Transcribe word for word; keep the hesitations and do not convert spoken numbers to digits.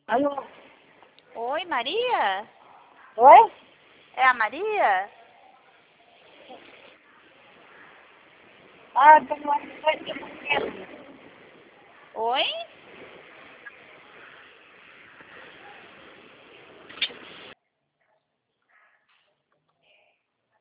Alô? Oi, Maria? Oi? É a Maria? Ah, tem uma coisa que eu não quero. Oi?